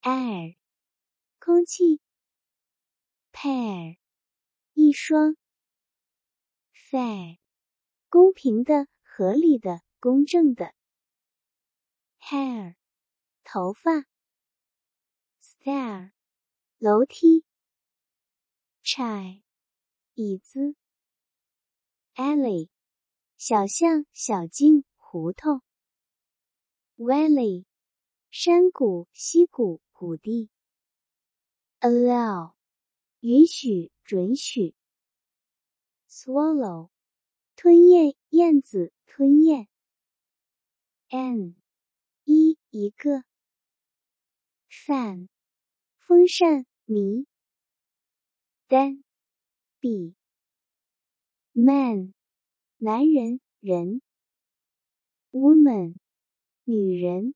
air 空气 pair 一双 fair 公平的、合理的、公正的 hair 头发 stair 楼梯 chair 椅子 alley 小巷、小径、胡同 valley 山谷、溪谷、谷地 allow 允许、准许 swallow 吞咽、燕子、吞咽 an 一个 fan 风扇、迷 dan 笔 man 男人、人 woman 女人